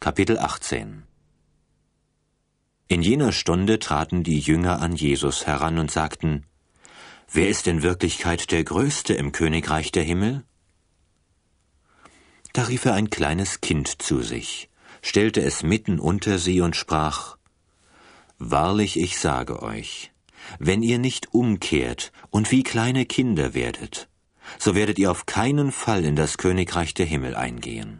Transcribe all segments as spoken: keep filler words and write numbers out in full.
Kapitel achtzehn. In jener Stunde traten die Jünger an Jesus heran und sagten: Wer ist in Wirklichkeit der Größte im Königreich der Himmel? Da rief er ein kleines Kind zu sich, stellte es mitten unter sie und sprach: Wahrlich, ich sage euch, wenn ihr nicht umkehrt und wie kleine Kinder werdet, so werdet ihr auf keinen Fall in das Königreich der Himmel eingehen.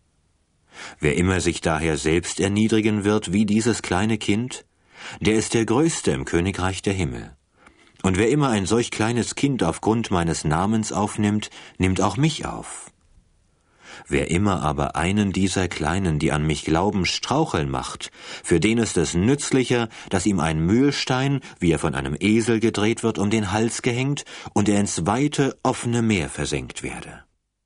Wer immer sich daher selbst erniedrigen wird wie dieses kleine Kind, der ist der Größte im Königreich der Himmel. Und wer immer ein solch kleines Kind aufgrund meines Namens aufnimmt, nimmt auch mich auf. Wer immer aber einen dieser Kleinen, die an mich glauben, straucheln macht, für den ist es nützlicher, dass ihm ein Mühlstein, wie er von einem Esel gedreht wird, um den Hals gehängt und er ins weite, offene Meer versenkt werde.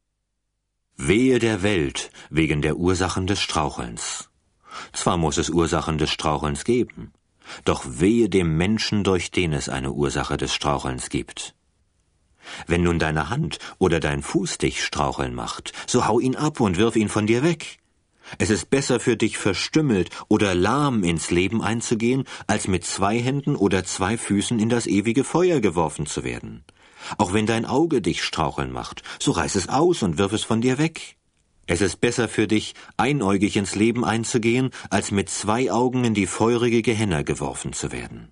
Wehe der Welt wegen der Ursachen des Strauchelns. Zwar muss es Ursachen des Strauchelns geben, doch wehe dem Menschen, durch den es eine Ursache des Strauchelns gibt. Wenn nun deine Hand oder dein Fuß dich straucheln macht, so hau ihn ab und wirf ihn von dir weg. Es ist besser für dich, verstümmelt oder lahm ins Leben einzugehen, als mit zwei Händen oder zwei Füßen in das ewige Feuer geworfen zu werden. Auch wenn dein Auge dich straucheln macht, so reiß es aus und wirf es von dir weg. Es ist besser für dich, einäugig ins Leben einzugehen, als mit zwei Augen in die feurige Gehenna geworfen zu werden.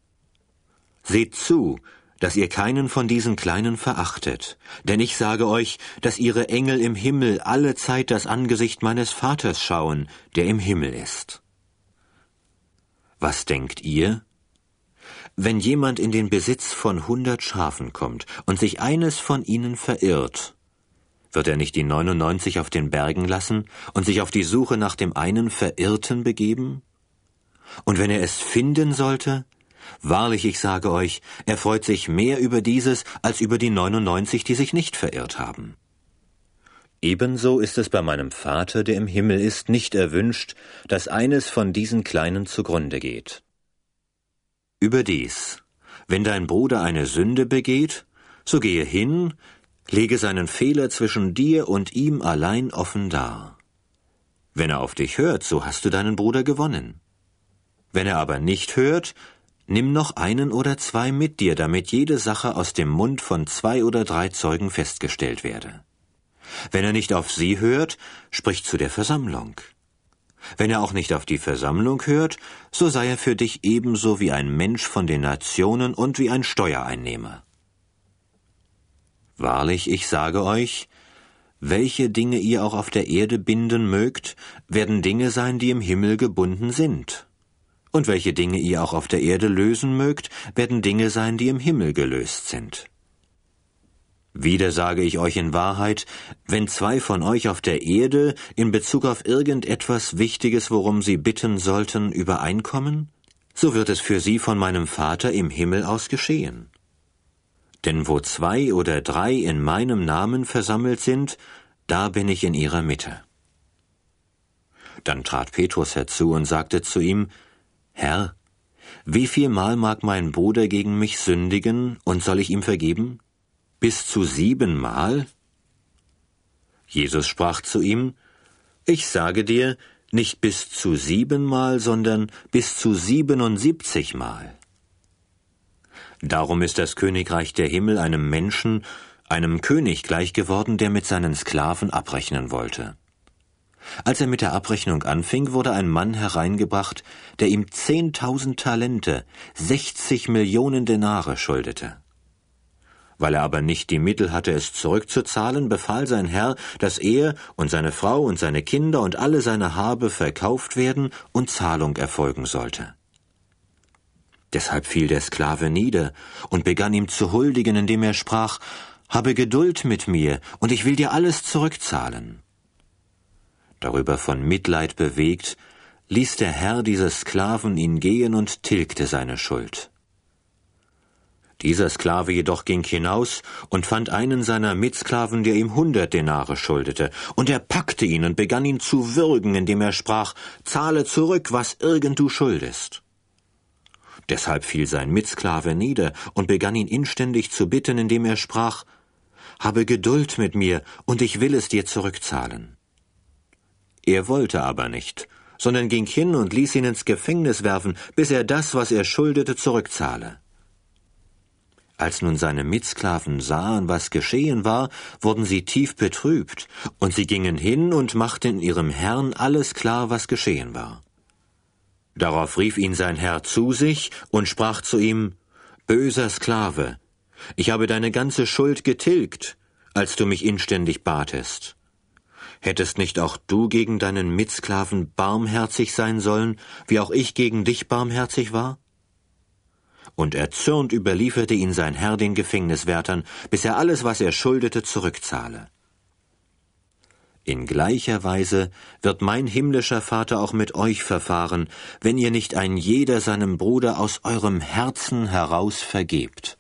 Seht zu, dass ihr keinen von diesen Kleinen verachtet, denn ich sage euch, dass ihre Engel im Himmel alle Zeit das Angesicht meines Vaters schauen, der im Himmel ist. Was denkt ihr? Wenn jemand in den Besitz von hundert Schafen kommt und sich eines von ihnen verirrt, wird er nicht die neunundneunzig auf den Bergen lassen und sich auf die Suche nach dem einen Verirrten begeben? Und wenn er es finden sollte, wahrlich, ich sage euch, er freut sich mehr über dieses als über die neunundneunzig, die sich nicht verirrt haben. Ebenso ist es bei meinem Vater, der im Himmel ist, nicht erwünscht, dass eines von diesen Kleinen zugrunde geht. Überdies, wenn dein Bruder eine Sünde begeht, so gehe hin, lege seinen Fehler zwischen dir und ihm allein offen dar. Wenn er auf dich hört, so hast du deinen Bruder gewonnen. Wenn er aber nicht hört, nimm noch einen oder zwei mit dir, damit jede Sache aus dem Mund von zwei oder drei Zeugen festgestellt werde. Wenn er nicht auf sie hört, sprich zu der Versammlung. Wenn er auch nicht auf die Versammlung hört, so sei er für dich ebenso wie ein Mensch von den Nationen und wie ein Steuereinnehmer. Wahrlich, ich sage euch, welche Dinge ihr auch auf der Erde binden mögt, werden Dinge sein, die im Himmel gebunden sind. Und welche Dinge ihr auch auf der Erde lösen mögt, werden Dinge sein, die im Himmel gelöst sind. Wieder sage ich euch in Wahrheit, wenn zwei von euch auf der Erde in Bezug auf irgendetwas Wichtiges, worum sie bitten sollten, übereinkommen, so wird es für sie von meinem Vater im Himmel aus geschehen. Denn wo zwei oder drei in meinem Namen versammelt sind, da bin ich in ihrer Mitte. Dann trat Petrus herzu und sagte zu ihm: Herr, wie vielmal mag mein Bruder gegen mich sündigen, und soll ich ihm vergeben? Bis zu siebenmal? Jesus sprach zu ihm: Ich sage dir, nicht bis zu siebenmal, sondern bis zu siebenundsiebzigmal. Darum ist das Königreich der Himmel einem Menschen, einem König gleich geworden, der mit seinen Sklaven abrechnen wollte. Als er mit der Abrechnung anfing, wurde ein Mann hereingebracht, der ihm zehntausend Talente, sechzig Millionen Denare schuldete. Weil er aber nicht die Mittel hatte, es zurückzuzahlen, befahl sein Herr, dass er und seine Frau und seine Kinder und alle seine Habe verkauft werden und Zahlung erfolgen sollte. Deshalb fiel der Sklave nieder und begann ihm zu huldigen, indem er sprach: Habe Geduld mit mir, und ich will dir alles zurückzahlen. Darüber von Mitleid bewegt, ließ der Herr dieses Sklaven ihn gehen und tilgte seine Schuld. Dieser Sklave jedoch ging hinaus und fand einen seiner Mitsklaven, der ihm hundert Denare schuldete, und er packte ihn und begann ihn zu würgen, indem er sprach: Zahle zurück, was irgend du schuldest. Deshalb fiel sein Mitsklave nieder und begann ihn inständig zu bitten, indem er sprach: Habe Geduld mit mir, und ich will es dir zurückzahlen. Er wollte aber nicht, sondern ging hin und ließ ihn ins Gefängnis werfen, bis er das, was er schuldete, zurückzahle. Als nun seine Mitsklaven sahen, was geschehen war, wurden sie tief betrübt, und sie gingen hin und machten ihrem Herrn alles klar, was geschehen war. Darauf rief ihn sein Herr zu sich und sprach zu ihm: »Böser Sklave, ich habe deine ganze Schuld getilgt, als du mich inständig batest. Hättest nicht auch du gegen deinen Mitsklaven barmherzig sein sollen, wie auch ich gegen dich barmherzig war?« Und erzürnt überlieferte ihn sein Herr den Gefängniswärtern, bis er alles, was er schuldete, zurückzahle. In gleicher Weise wird mein himmlischer Vater auch mit euch verfahren, wenn ihr nicht ein jeder seinem Bruder aus eurem Herzen heraus vergebt.